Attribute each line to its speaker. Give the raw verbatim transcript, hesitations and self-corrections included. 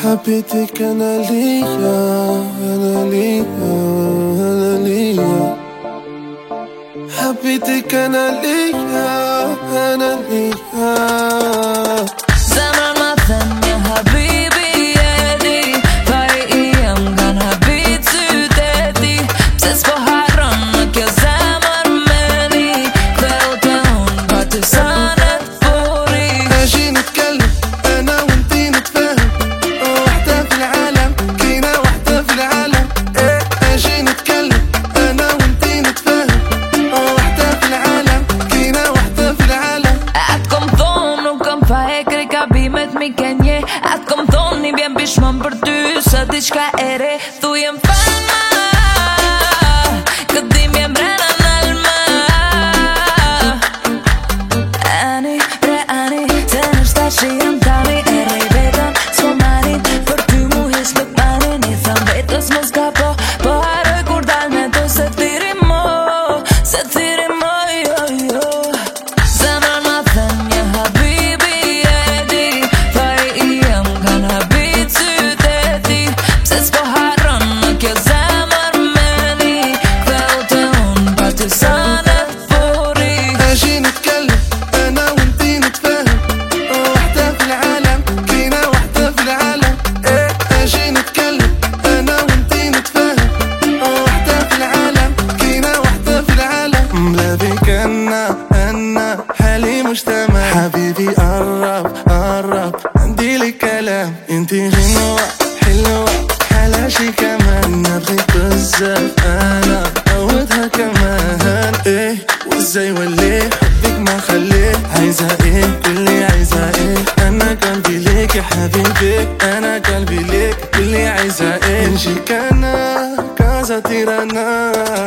Speaker 1: حبيتك أنا ليا أنا ليا أنا ليا حبيتك أنا ليا أنا ليا
Speaker 2: زمان ما ثانية حبيبي يدي Varje ögon har bytts ut i Precis på harron jag zamar مني خلقهم باتسانة فوري
Speaker 1: اجي نتكلم أنا وانتي نتفاهم وحدة في العالم كينا وحدة في العالم اجي نتكلم أنا وانتي نتفاهم وحدة في العالم كينا وحدة في العالم
Speaker 2: Att kom thonë nuk kam fa e krej ka bimet mi kenje Att kom thonë një bjen bishman për ty Sa diqka e re thu jem fama Këtë dim jem brena n'alma Ani, pre ani Se nështë ta që jem tani E rej vetën s'po manin Për ty mu hish nuk manin I thëm vetës mos ka po Po haroj kur dal me to Se thiri mo Se thiri mo jo jo Zemrën ma thënje habibi e di Fari i jem kan habit syteti Pse s'po harron në kjo zemër meni Ktheu të unë pa ty sanet furi
Speaker 1: اجي نتكلم أنا وانتي نتفاهم وحدة في العالم كينا وحدة في العالم اجي نتكلم أنا وانتي نتفاهم وحدة في العالم كينا وحدة في العالم لا بك أنا أنا حالي مجتمع حبيبي قرب قرب عندي لك كلام انتي غنوة حلوة حلا شي كمان نبغيك بزاف أنا عودها كمان ايه وازاي وليه حبك ما خليه عايزة ايه قولي عايزة ايه انا قلبي ليك يا حبيبي انا قلبي ليك قولي عايزة ايه نجيك انا كازا تيرانا